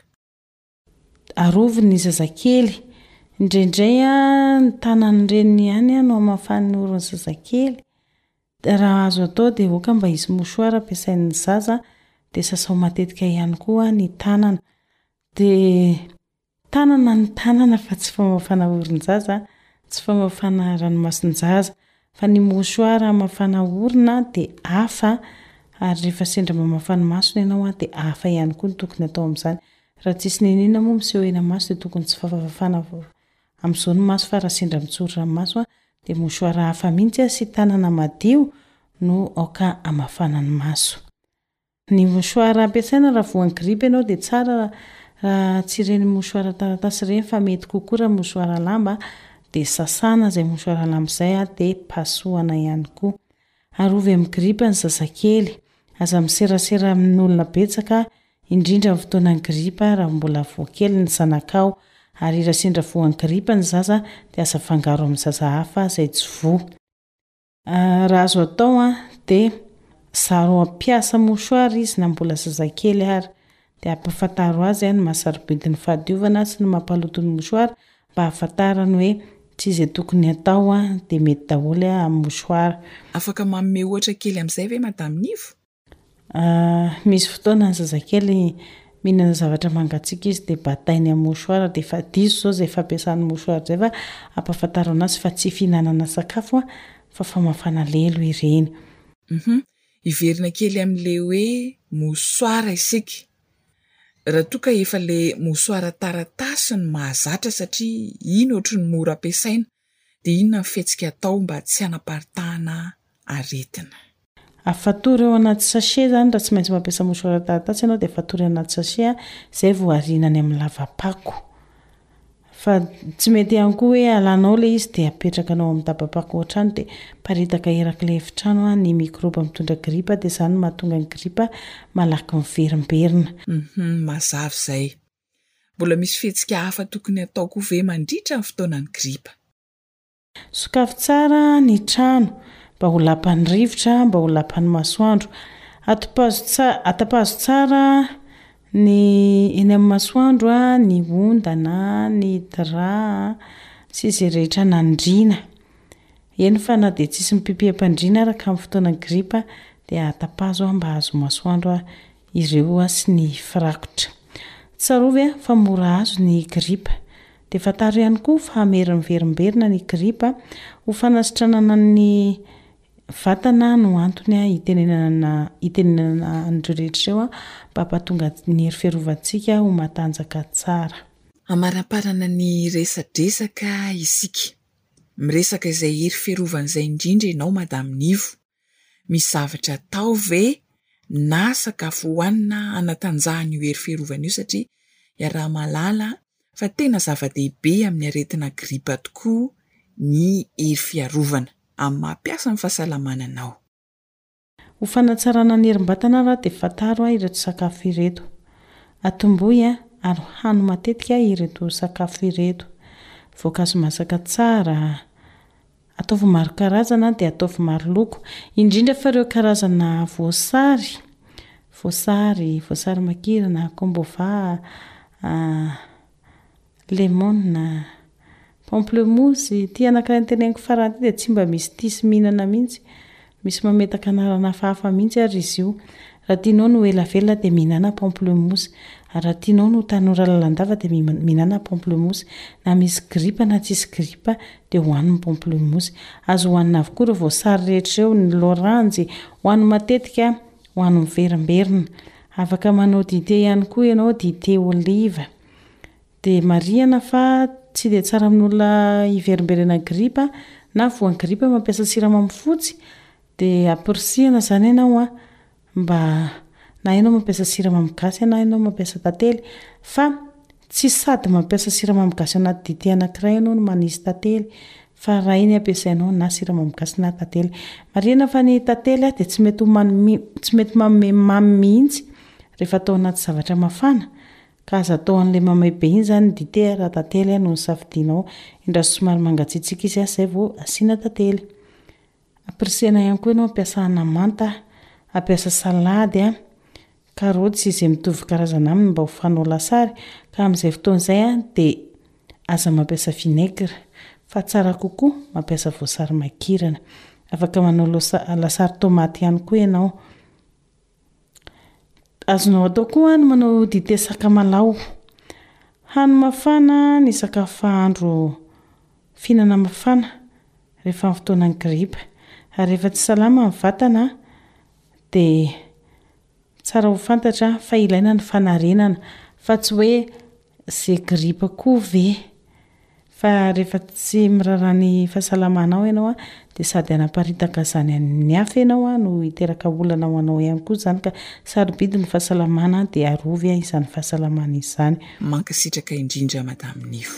Arovy ny zazakely indraindray ny tanany reny ihany no amafan'ny orony zazakely. Raha azo atao dia oka mba hisy mosoara ampiasain'ny zaza dia sasao matetika ihany koa ny tanana. Dia tanana ny tanana fa tsy famafana orony zaza, tsy famafana ranomason'ny zaza, fa ny mosoara amafana orona dia hafa, ary rehefa sendra mamafana masony ianao dia hafa ihany koa ny tokony atao amin'izany. Raha tsisy nenina moa miseho ena maso dia tokony tsy fafafana amin'izao ny maso, fa raha sendra mitsoritra amin'ny maso dia mosoara hafa mihitsy sy tanana madio no aoka amafana ny maso. Ny mosoara ampiasaina raha voan'ny gripa ianao dia tsara raha tsy ireny mosoara taratasy ireny fa mety kokoa raha mosoara lamba dia sasana izay mosoara lamba izay dia pasohana ihany koa. Arovy amin'ny gripa ny zazakely, aza miserasera amin'olona betsaka indrindra amin'ny fotoanan'ny gripa raha mbola voakely ny zanakao, ary raha sendra voan'ny gripa ny zaza dia aza fangaro amin'ny zaza hafa izay tsy voa. Raha azo atao dia zaro ampiasa mosoara izy na mbola zazakely ary, dia ampafantaro azy ny mahasarobidin'ny fahadiovana sy ny mampaloto ny mosoara mba hafantarany hoe tsy izay tokony atao dia mety daholo amin'ny mosoara. Afaka manome ohatra kely amin'izay ve Madame Nivo? Misy fotoana ny zazakely mihinana zavatra mangatsiaka izy dia batainy amin'ny mosoara dia efa diso izao izay fampiasan'ny mosoara izay, fa ampafantaro anazy fa tsy fihinanana sakafo fa famafana lelo ireny. Iverina kely amin'ilay hoe mosoara isika. Raha toa ka efa ilay mosoara taratasy ny mahazatra satria iny ohatran'ny mora ampiasaina, dia inona ny fihetsika atao mba tsy hanaparitahana aretina? Afatory ao anaty sachet zany raha tsy maintsy mampiasa mosoara taratasy ianao dia afatory anaty sachet izay vao arinany amin'ny lavapako. Fa tsy mety ihany koa hoe alanao ilay izy dia apetrakanao amin'ny dabapako ao an-trano dia paritaka erak'ilay efitrano ny mikroba mitondra gripa, dia izany mahatonga ny gripa malaky miverimberina. Mazava izay. Mbola misy fihetsika hafa tokony atao koa ve mandritra ny fotoanan'ny gripa? Sokafy tsara ny trano mba ho lapan'ny rivotra, mba ho lapan'ny masoandro. Atapazo tsara ny eny amin'ny masoandro ny ondana, ny drap sy izay rehetra nandriana. Eny fa na dia tsisy mipipiham-pandriana araka amin'ny fotoanan'ny gripa dia atapazo mba azo masoandro ireo sy ny firakotra. Tsarovy fa mora azo ny gripa. Dia fantaro ihany koa fa meriverimberina ny gripa, ho fanasitranana ny vatana no antony hitenenana an'ireo rehetra ireo mba hampatonga ny hery fiarovantsika ho matanjaka tsara. Amaraparana ny resadresaka isika. Miresaka izay hery fiarovan'izay indrindra ianao Madame Nivo. Misy zavatra atao ve na sakafo hohanina anatanjahany io hery fiarovana io, satria iaraha malala fa tena zava-dehibe amin'ny aretina gripa tokoa ny hery fiarovana amin'ny mampiasa ny fahasalamananao. Ho fanatsarana ny herim-batana raha dia fantaro ireto sakafo ireto. Atombohy ary hano matetika ireto sakafo ireto. Voankazo masaka tsara, ataovy maro karazana dia ataovy maro loko, indrindra fa ireo karazana voasary makirana, kombova, lemon, pamplemousse. Ty anankiray teneniko farany dia tsy mba misy tisy mihinana mihitsy, misy mametaka anarana hafahafa mihitsy ary izy io. Raha tianao no ela velona dia mihinana pamplemousse, raha tianao no tanora lalandava dia mihinana pamplemousse. Na misy gripa na tsisy gripa dia hohaniny pamplemousse. Azo hohanina avokoa ireo voasary rehetra ireo, ny loranjy hohaniny matetika, hohaniny miverimberina. Afaka manao dite ihany koa ianao, dite oliva. Dia marihana fa tsy dia tsara amin'olona hiverimberena gripa na voan'ny gripa mampiasa siramamy fotsy, dia ampirisihana izany ianao mba na hainao mampiasa siramamy gasy na hainao mampiasa tantely fa tsy sady mampiasa siramamy gasy anaty dite anankiray ianao no manisy tantely fa raha iny ampiasainao na siramamy gasy na tantely. Marina fa ny tantely dia tsy mety mamy mihitsy rehefa atao anaty zavatra mafana ka aza atao an'ilay mamay be iny zany ny dite raha tantely no safidianao indra somary mangatsiatsiaka izy izay vao asiana tantely. Ampirisihana ihany koa ianao ampiasa anamanta, ampiasa salady karaoty sy izay mitovy karazana aminy mba ho fanao lasary ka amin'izay fotoan'izay dia aza mampiasa vinaigre fa tsara kokoa mampiasa voasary makirana. Afaka manao lasary tomaty ihany koa ianao. Azonao atao koa ny manao dite sakamalao. Hany mafana ny sakafo andro fihinana mafana rehefa amin'ny fotoanan'ny gripa. Ary rehefa tsy salama ny vatana dia tsara ho fantatra fa ilaina ny fanarenana fa tsy hoe izay gripa koa ve. Fa rehefa tsy miraharaha ny fahasalamanao ianao dia sady anaparitaka zany amin'ny hafa ianao no hiteraka olana ho anao ihany koa zany ka sarobidy ny fahasalamana dia arovy izany fahasalamana izany. Mankasitraka indrindra Madame Nifo.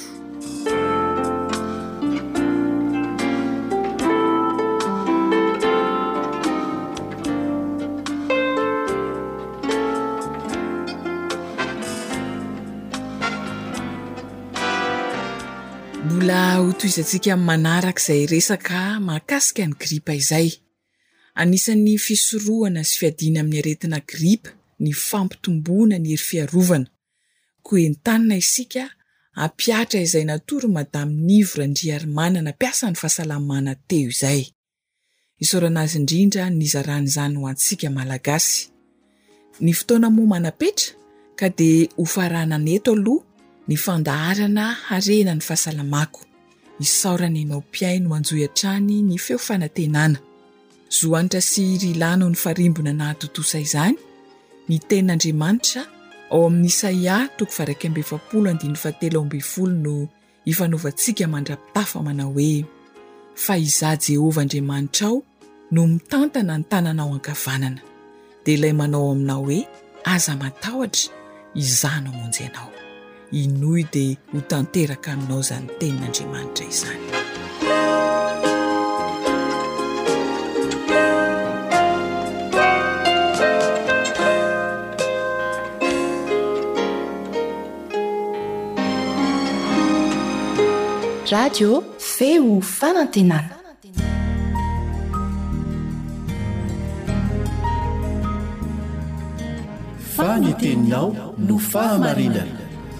Mbola ho toizantsika amin'ny manaraka izay resaka mahakasika ny gripa izay. Anisan'ny fisorohana sy fiadiana amin'ny aretina gripa ny fampitomboana ny hery fiarovana. Koa entanina isika hampiatra izay natoro Madame Nivo Randriarimana nampiasa ny fahasalamana teo izay. Isaorana azy indrindra ny zarany izany ho antsika malagasy. Ny fotoana moa manapetra ka dia ho farana neto aloha ny fandaharana harena ny fahasalamako. Isaorana ianao mpiaino manjoy hatrany ny feo fanantenana. Zoanitra sy rilano ny farimbona nahatotosa izany, ny tenin'Andriamanitra ao amin'ny Isaia 47:7 no ifanaovantsika mandrapitafa manao hoe: fa izaho Jehovah Andriamanitrao no mitantana ny tananao ankavanana, dia ilay manao aminao hoe aza matahotra izaho no hamonjy anao. Inoy dia ho tanteraka aminao zany tenin'Andriamanitra izany. Radio feo fanantenana. Faniteninao no fahamarinana.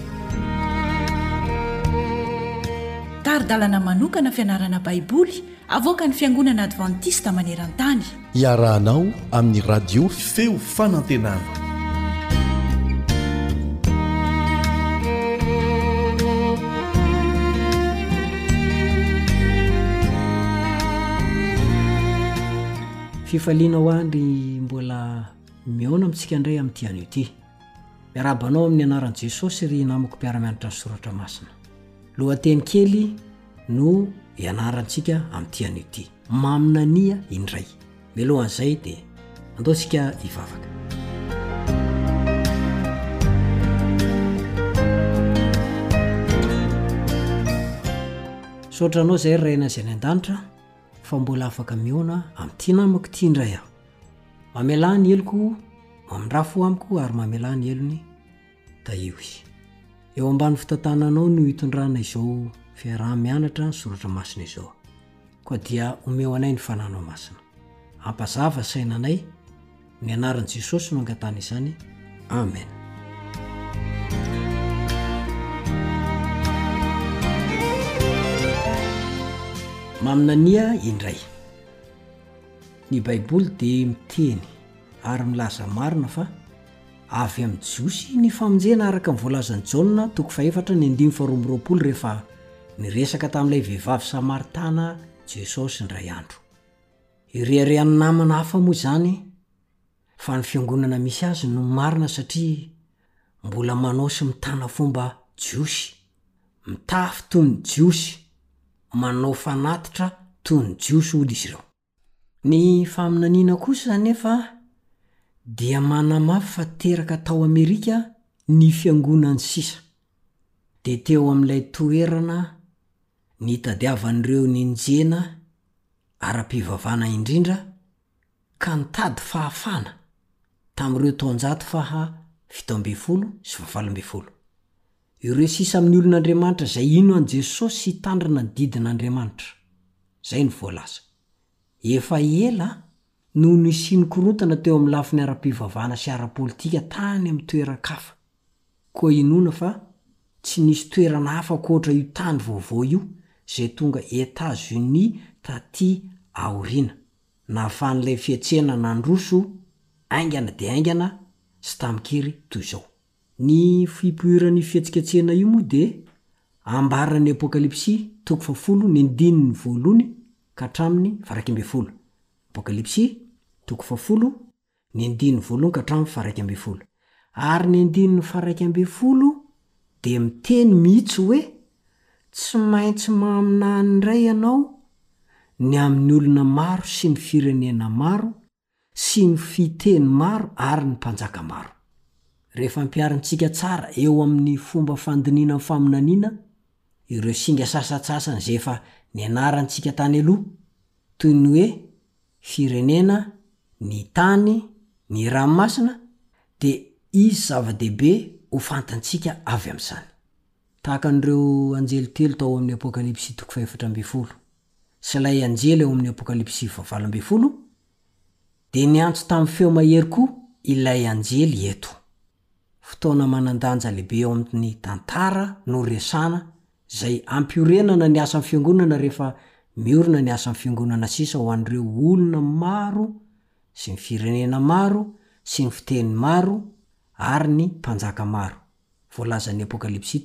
Taridalana manokana fianarana baiboly avoaka ny fiangonana Adventista maneran-tany. Iarahanao amin'ny radio feo fanantenana. Fifaliana andry mbola miona amintsika indray amin'ity anio ity. Miarabanao amin'ny anaran'i Jesosy ry namako mpiara-mianatra ny soratra masina. Lohateny kely no ianarantsika amin'ity anio ity. Maminania indray. Mialohan'izay dia andaontsika hivavaka. Sotranao izay raina izay ny an-danitra fa mbola afaka miona amin'ity namako ity indray aho. Mamela ny eloko, mamindrafo amiko ary mamela ny elony taioy. Eo ambany fitantananao no hitondrana izao fiaraha-mianatra ny soratra masina izao. Koa dia omeo anay ny fananao masina. Ampazava sainanay ny anaran'i Jesosy no angatana izany. Amen. Maminania indray. Ny baiboly dia miteny ary milaza marina fa avy amin'ny Jiosy ny famonjena araka ny voalazan'i Jaona 4:2 rehefa niresaka tamin'ilay vehivavy Samaritana Jesosy indray andro. Ireharehan'ny namana hafa moa izany fa ny fiangonana misy azy no marina satria mbola manao sy mitana fomba Jiosy, mitafy toy ny Jiosy, manao fanatitra toy ny Jiosy olo izy ireo. Ny faminaniana kosa nefa dia manamafy fa teraka tao Amerika ny fiangonany sisa. De teo amin'ilay toerana nitadiavan'ireo ninjena ara-pivavana indrindra ka nitady fahafana tamin'ireo taonjato faha 17 sy 18. Ireo sisa amin'ny olon'Andriamanitra zay ino an Jesosy hitandrana ny didin'Andriamanitra. Zay ny voalaza. Efa ela no nisinikorontana teo amin'ny lafiny ara-pivavana sy ara-politika tany amin'ny toeran-kafa. Koa inona fa tsy nisy toerana hafa koatra io tany vaovao io zay tonga États-Unis taty aorina. Nahafahan'ilay fietsena nandroso aingana de aingana sy tamkiry toy izao. Ny fipoiran'ny fietsiketsena io moa de ambaran'ny Apokalipsy 10:1 ka hatramin'ny 12. Apokalipsy 10:1 ka hatramin'ny 12. Ary ny 12 de miteny mihitsy hoe tsy maintsy maminany indray ianao ny amin'ny olona maro sy ny firenena maro sy ny fiteny maro ary ny mpanjaka maro. Rehefa mpiarintsika tsara eo amin'ny fomba fandiniana faminaniana ireo singa sasatsasany zay efa nianarantsika tany aloha toy ny hoe firenena, ny tany, ny ranomasina de izy zava-dehibe ho fantantsika avy amin'izany. Tahaka an'ireo anjely telo tao amin'ny Apokalipsy 14 sy ilay anjely eo amin'ny Apokalipsy 19 de niantso tamin'ny feo mahery koa ilay anjely eto. Fotoana manandanja lehibe eo amin'ny tantara no resana zay ampiorenana ny asan'ny fiangonana rehefa miorina ny asan'ny fiangonana sisa ho an'ireo olona maro sy ny firenena maro sy ny fiteny maro ary ny mpanjaka maro. Voalazan'ny Apokalipsy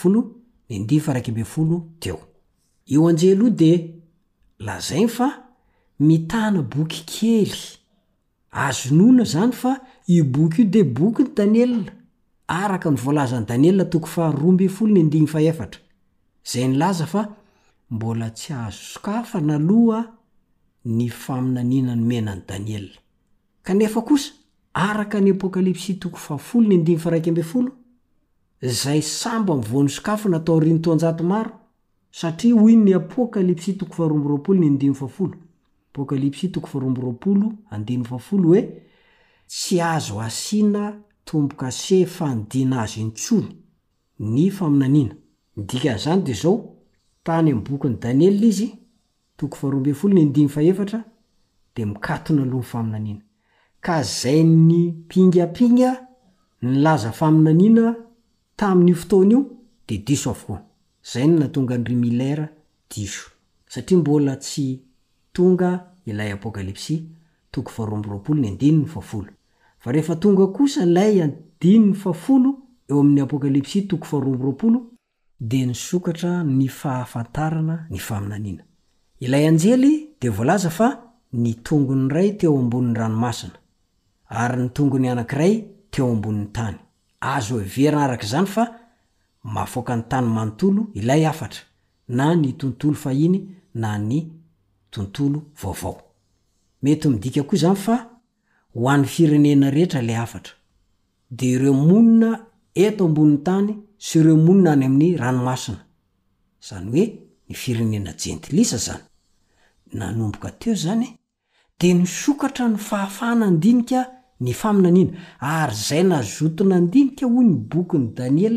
10:12 teo. Io anjely de lazainy fa mitana boky kely. Azonona zany fa io boky io de boky ny Daniel araka ny voalazan'ny Daniel 12:4 zay nilaza fa mbola tsy azo sokafana aloha ny faminaniana ny menan'ny Daniel. Kanefa kosa araka ny Apokalipsy 10:12 zay sambo amin'ny voany sokafana atao riny taonjato maro satria hoy ny Apokalipsy 12:12 Apokalipsy 12:12 hoe tsy azo asiana tomboka se fanidina azy intsony ny faminaniana. Dikan'izany de zao tany amin'ny bokin'ny Daniel izy 12:12 de mikatona aloha ny faminaniana. Ka zay ny pingapinga nilaza faminaniana tamin'io fotoana io de diso avokoa. Zay ny natonga ny Rimilera diso satria mbola tsy tonga ilay Apokalipsy 12:12. Fa rehefa tonga kosa ilay 10:10 eo amin'ny Apokalipsy 12:12 de nisokatra ny fahafantarana ny faminaniana. Ilay anjely de voalaza fa ny tongony iray teo ambonin'ny ranomasina ary ny tongony anankiray teo ambonin'ny tany. Azo everina araka izany fa mafoaka ny tany manontolo ilay afatra na ny tontolo fahiny na ny tontolo vaovao. Mety midika koa zany fa ho an'ny firenena rehetra le afatra. De ireo monina eto ambonin'ny tany sy ireo monina any amin'ny ranomasina. Zany hoe ny firenena jentilisa zany. Nanomboka teo zany de nisokatra ny fahafana andinika ny faminaniana ary zay nazotona andinika hoy ny bokin'ny Daniel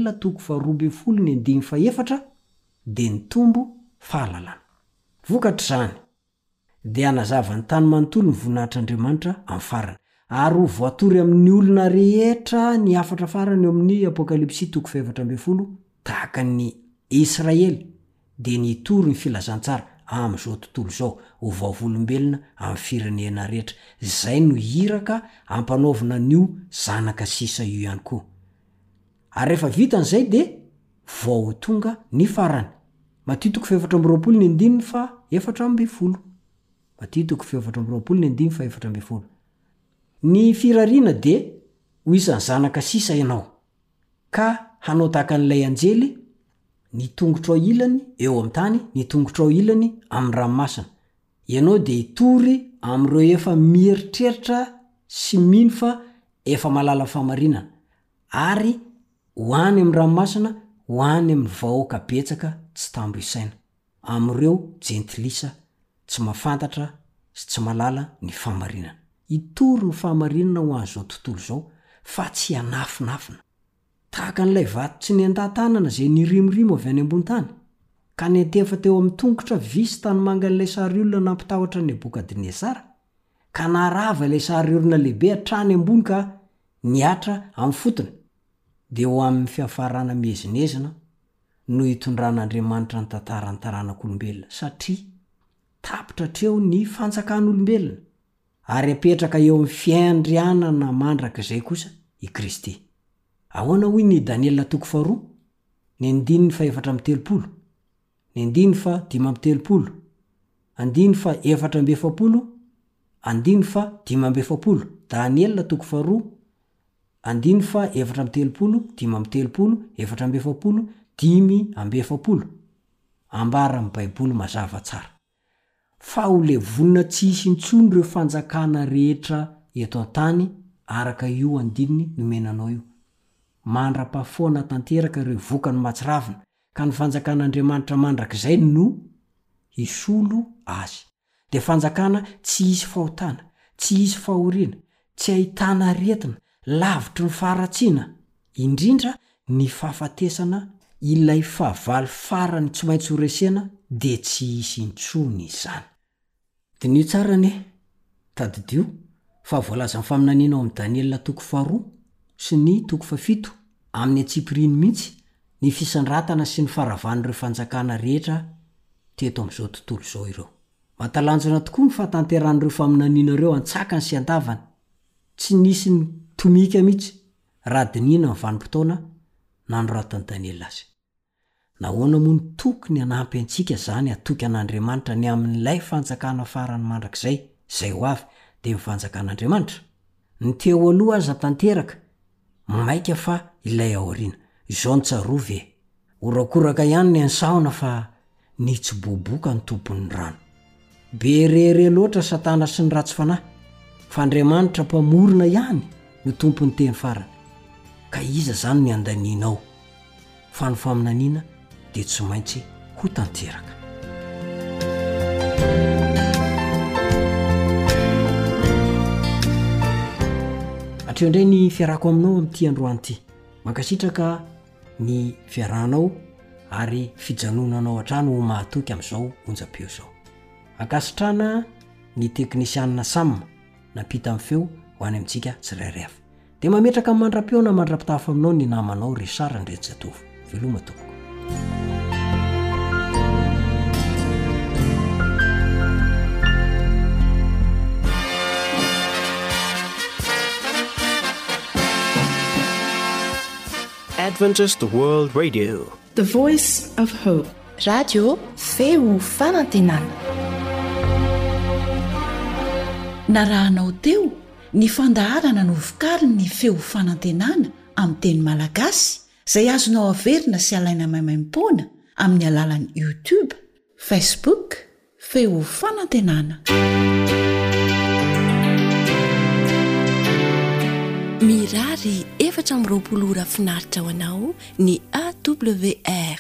12:12 de nitombo fahalalana. Vokatra zany de anazava ny tany manontolo ny voninahitr'Andriamanitra amin'ny farany ary ho voatory amin'ny olona rehetra ny afatra farany eo amin'ny Apokalipsy 12:12 tahaka ny Israely de nitory ny filazantsara am'izao tontolo zao ho vaovolombelona amin'ny firenena rehetra. Zay no hiraka ampanaovina n'io zanaka sisa io ihany koa. Ary rehefa vitan'izay de vao tonga ny farany. Matthieu 4:20 Matthieu 4:20 Ny firariana de ho isan'ny zanaka sisa ianao ka hanao tahaka an'ilay anjely ny tongotra ao ilany eo amin'ny tany, ny tongotra ao ilany amin'ny ranomasina. Ianao de hitory am'ireo efa mieritreritra sy mino fa efa malala famarinana ary hoany amin'ny ranomasina hoany amin'ny vahoaka betsaka tsy tambo isaina am'ireo jentilisa tsy mahafantatra sy tsy malala ny famarinana. Itory ny fahamarinana ho an'izao tontolo zao fa tsy anafinafina tahaka n'ilay vato tsy ny an-tantanana zay nirimorimo avy any ambony tany ka nentefa teo amin'ny tongotra visy tany mangan'ilay sary olona nampitahotra ny Nebokadnesara ka narava ilay sary olona lehibe hatrany ambony ka niatra amin'ny fotony dia ho amin'ny fiafarana miezinezina no hitondran'Andriamanitra ny tantarany taranak'olombelona satria tapitra treo ny fanjakan'olombelona ary apetraka eo amin'ny fiandrianana mandrak'izay kosa i Kristy. Ahoana hoy ny Daniela 4 ny 7:7, ny 5:5, 4:7, 5:7, Daniela 4 7:7, 5:7, 5:7 ambara amin'ny Baiboly mazava tsara fa ho le vonina tsy hisy intsony ireo fanjakana rehetra eto an-tany araka io andininy nomenanao io. Mandra-pahafoana tanteraka ireo vokany matsiravina ka ny fanjakan'Andriamanitra mandrakizay no hisolo azy. De fanjakana tsy hisy fahotana, tsy hisy fahoriana, tsy ahitana aretina, lavitry ny faharatsiana, indrindra ny fahafatesana ilay fahavalo farany tsy maintsy horesena de tsy hisy intsony izany. Dinio tsara ne tadidio fa voalaza amin'ny faminaniana ao amin'ny Daniela 4 sy ny 7 amin'ny Atsipiriny mihitsy ny fisandratana sy ny faravan'ireo fanjakana rehetra teto amin'izao tontolo izao ireo. Matalanjona tokoa ny fahatanteran'ireo faminaniana ireo antsakany sy andavany tsy nisy ny tomika mihitsy raha dinina ny vanim-potoana nanoratany Daniela azy. Nahoana moa ny tokony hanampy antsika zany atoky an'Andriamanitra ny amin'ilay fanjakana farany mandrakizay zay ho avy dia ny fanjakan'Andriamanitra. Ny teo aloha aza tanteraka maika fa ilay aoriana izao ny tsarovy orakoraka ihany ny ansaona fa ny tsy boboka ny tompon'ny rano. Be rere loatra Satana sy ny ratsy fanahy fa Andriamanitra mpamorona ihany no tompon'ny teny farany. Ka iza zany ny andanianao fa ny faminaniana dia tsy maintsy ho tanteraka. Hatreo indray ny fiarako aminao amin'ity androany ity. Mankasitraka ny fiarahanao ary fijanonanao hatrany ho mahatoky amin'izao onjam-peo izao. Ankasitrana ny teknisianina Sam napita amin'ny feo ho any amintsika tsirairay avy. Dia mametraka amin'ny mandra-peo na mandra-pitafa aminao ny namanao Resara Ndrenjatovo. Veloma tompoko. Adventist World Radio, the voice of hope. Radio feo fanantenana. Narahanao teo ny fandaharana no vokariny ny feo fanantenana amin'ny teny malagasy izay azonao averina sy alaina maimaim-poana amin'ny alalan'ny YouTube, Facebook, feo fanantenana. Mirary 4 ora finaritra ho anao ny AWR